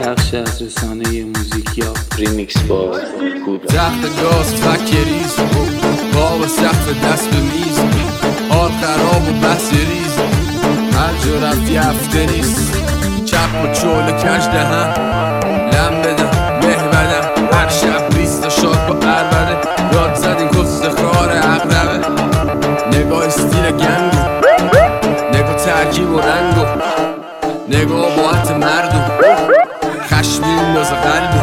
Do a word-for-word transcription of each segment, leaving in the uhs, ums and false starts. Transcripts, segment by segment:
بخش از رسانه موزیکیا ریمیکس با گود تخت گاز فکریز باب سخت دست به میز حال خراب و بحث ریز هر جا رفتی هفته نیست چپ و چول کش دهن لم بدم مه بدم هر شب ریست و شاد با عربده یاد زد این کس خار عقربه نگاه استیل گنگو نگاه ترکیب و رنگو نگاه باعت مردو خشمین دازه قلبو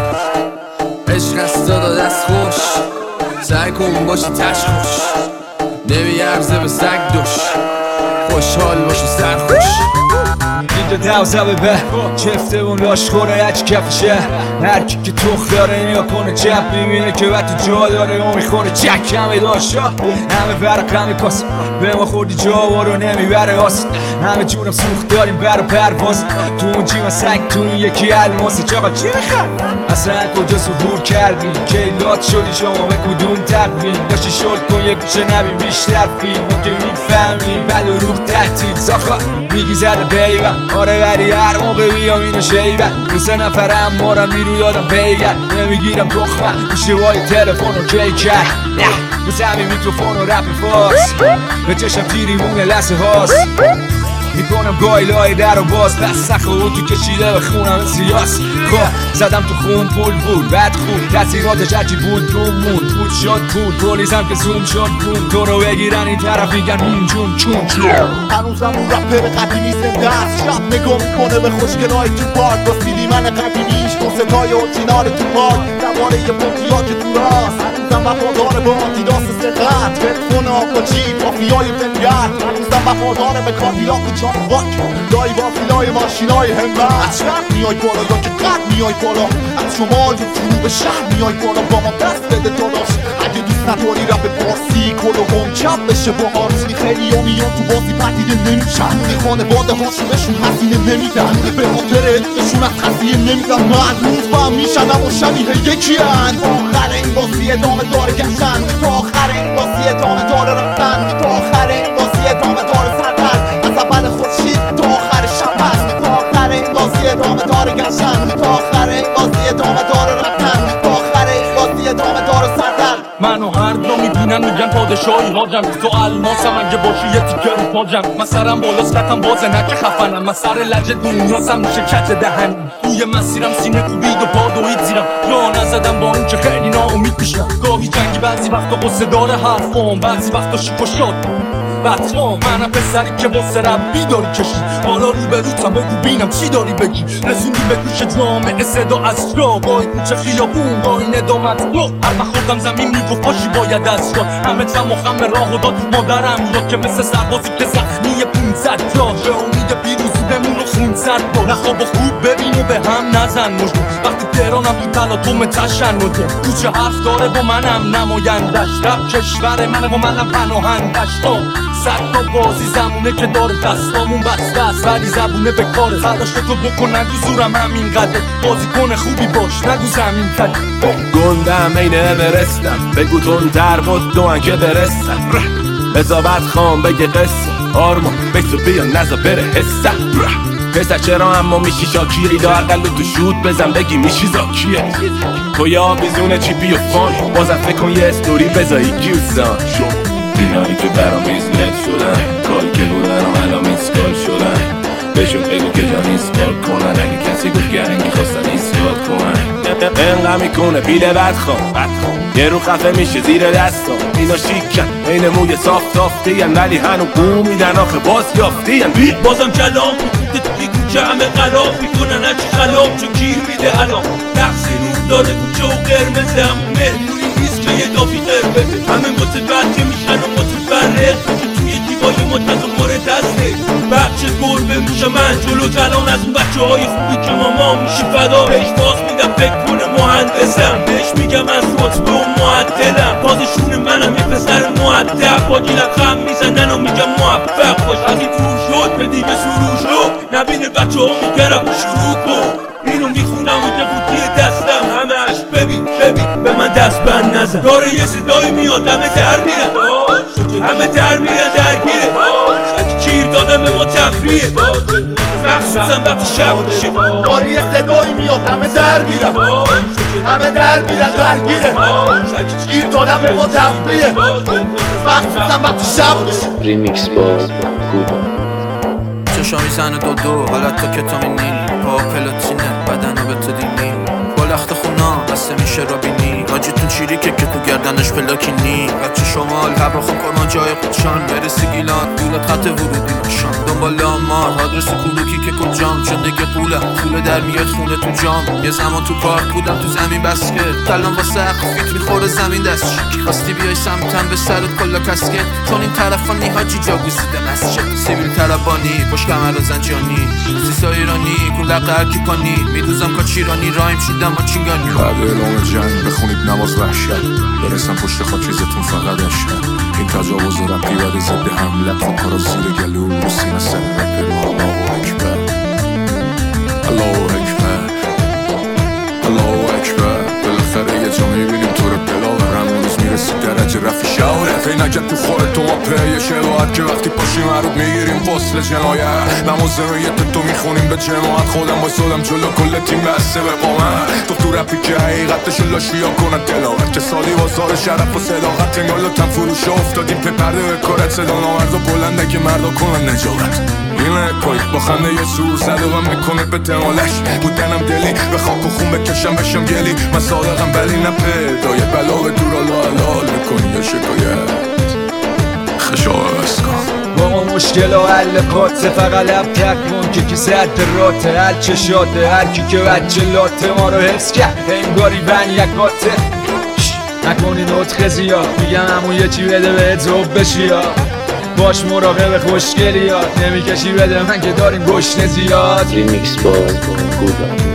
عشق است دادا دست خوش سعی کن باشی تش خوش نمیارزه به سگ دوش خوشحال باشی سرخوش اینجا دوزه به چفته اون لاشخوره هچ کفشه هر کی که تخ داره نیا کنه چپ میبینه که وقت جا داره اون میخوره چک همه داشت همه برق همه کاس به ما خوردی جا وارو نمیبره آس همه جونم سوخت داریم بر و پرواز تو اون جیمه سنگ تو این یکی الماسه چاقا چی میخواد اصلا کجا صبور کردی که لات شدی شما به کدوم تقویم داشتی شد کن یک کوچه نبیم بیشتر فیلم که میفهمی بل و روح تحتید زاخا میگی زده بیبن آره ولی هر موقع بیام اینو شیبن دو سه نفرم مارم بیرو یادم بیگر نمیگیرم دخمه اشتباهی تلفن رو کی کرد بسه همین میکروفون و رپ فارس به چشم تیری مونه لسه هاست میکنم گایلای در و باز دست سخ و تو کشیده به خونم سیاس خواه زدم تو خون پول بود بد خون تاثیراتش هرچی بود رو مون بود شد بود پولیسم که زوم شد بود تو رو بگیرن این طرف میگن این جون چون چون هنوزم اون رپر قدیمی زنده است شب نگاه میکنه به خوشگلای تو پارک با سیدی من قدیمیش دو ستای اورجینال تو پارک دواره یه پوکیا که تو راست هنوزم وفادار به آدیداس سقط تلفن آقا جیب مافیای بنگر هنوزم وفادار به کادیلاک و چاپ واک دایی با فیلای ماشینای همت شب میای بالا یا که قد میای بالا از شمال یا جنوب شهر میای بالا با ما دست بده داداش اگه دوست نداری رپ فارسی کل و گم چپ بشه با آرسی خیلی ها میان تو بازی پدیده نمیشن خانواده هاشون بهشون هزینه نمیدن به خاطر عشقشون از خزیه نمیدن مدروز با هم میشن اما شبیه یکی هن تا آخر این بازی ادامه داره گشتن تا آخر این بازی ادامه داره رفتن تا آخر این بازی ادامه داره سردن از اول خورشید تا آخر شب هست تا آخر این بازی ادامه داره گشتن تا آخر این بازی ادامه داره رفتن تا آخر این بازی ادامه داره سردن منو هر جا میبینن میگن پادشاهی حاجم تو الماسم اگه باشی یه تیکه رو پاجم من سرم بالاست کتم بازه نکه خفنم من سر لجه دنیاسم میشه کت دهن توی مسیرم سینه کوبید و پا دوید زیرم یا نزدم با اون که خیلی ناامید میشم گاهی جنگی بعضی وقتا قصه داره حرفام بعضی وقتا شیک و شاد بطمام منم پسری که با سربی داری کشی حالا رو به روتم بگو بینم چی داری بگی رسوندی به گوش جامعه صدا از جا با این کوچه خیابون با این ادامت رو هر خوردم زمین میگو پاشی باید از جا همه تم و خم راه و داد مادرم یا که مثل سربازی که زخمی پونصد جا به امید پیروزی بمون و خونصد با نخواب و خوب ببین و به هم نزن مجدو وقتی تهرانم تو تلاطم تشنده کوچه حرف داره با منم نمایندش رب کشور منه و منم پناهندش صد تا بازی زمونه که داره دستامون بسته است ولی زبونه به کاره فرداش تو بکن نگو زورم همین قدر بازی کنه خوبی باش نگو زمین کده گندم این اورستم بگو تون در بود دوان که برستم بزابت خان بگه قصه آرمان بکتو بیا نزا بره حسم پسر چرا اما میشی شاکیری دار قلب تو شود بزن بگی میشی زاکیه تو یا بیزونه چیپی و فان بازم فکر کن یه استوری بزایی گیوزان اینایی که برام ایزنت شدن کال که بودن و الان ایسکال شدن بهشون بگو که جان ایسکال کنن اگه کسی گفت گرنگی خواستن ایسکال کنن انقه میکنه پیله بدخواه یه رو خفه میشه زیر دستا اینا شیکن این موی صاف تافتین ولی هنو بو میدن آخه باز یافتین بازم کلام تو توی کوچه همه قلاب میکنن هرچی خلاب چون گیر میده الان نقصی رو داره کوچه و قرمزه همون مهمونی نیست که یه دافی قرمزه همه متبرکه میشن و متفرق که توی دیوای متفرق مورد هسته بچه گربه میشه من جلو کلان از اون بچه های خوبی که ماما میشه فدا بهش باز میدم فکر کنه مهندسم بهش میگم از رتبه و معدلم بازشون منم یه پسر معدب با گیلم خم میزنن و میگم موفق باش از این فرو شد به دیگه سرو شد نبینه بچه ها میگرم شروع کن اینو میخونم و که بودی دستم همهش ببین ببین به من دست بند نزن داره یه صدایی میاد همه در میرن همه در میرن درگیره کیر یادم ما تفریه مخصوصا وقتی شب میشه داری یه صدایی میاد همه در میرن همه در میرن درگیره گیر دادم به ما تفریه مخصوصا وقتی شب میشه ریمیکس با کوبا چشا میزنه دو دو حالت تا کتامینی پا پلاتینه بدنو به تو دینی با لخت خونا بسته میشه را بینی آجیتون چیری که که تو گردنش پلاکینی بچه شمال قبر خون کنان جای خودشان برسی گیلان دولت خط ورودی نشان دنبال آمار آدرس کلوکی که کجام چون دیگه قولم پول در میاد خونه تو جام یه زمان تو پارک بودم تو زمین بسکت کلام واسه اخفیت میخوره زمین دستش خواستی بیای سمتم به سرت کلا کسکت چون این طرفانی حاجی جا گوسیده مسجد سیبیل طربانی پشت کمر و زنجانی سیسا ایرانی کلق هرکی پانی میدوزم کاچیرانی رایم شیدم با چینگانی بعد اعلام جنگ بخونید نماز وحشت برسم پشت خاکیزتون فقط اشکن این تجاوز ربطی بده ضد حملت خود را زیر گلو رو سینه سر رپر الله اکبر الله اکبر الله اکبر بالاخره یه جا میبینیم تو رو بلا رم روز میرسید درجه رفی شعارت ای نگه تو خواهد تو ما پیه شباهت که وقتی پاشی مرود میگیریم فصل جنایت نماز رویت تو میخونیم به جماعت خودم با سودم جلو کل تیم بسته به قامت تو تو رپی که حقیقتش لاشی ها کنه دلاغت که سالی بازار شرف و صداقت انگار لطم فروش افتادیم پی پرده به کارت صدا نامرد و بلنده که مردا کنن نجابت اینه پایی با خنده یه سور زده و میکنه به دمالش بودنم دلی به خاک و خون بکشم بشم گلی من صادقم ولی نه پیدای بلا به دور الله حلال میکنی یا شکایت خشایست کن با ما مشکل و حل کاته فقط لب تکمون که کی زد راته هر چشاته هر کی که بچه لاته ما رو حس کرد انگاری بن یکاته نکنی نطخ زیاد میگم همون یه چی بده بهت زوب بشی ها باش مراقب خوشگلیات نمیکشی بده من که داریم گشنه زیاد ریمیکس با کوبا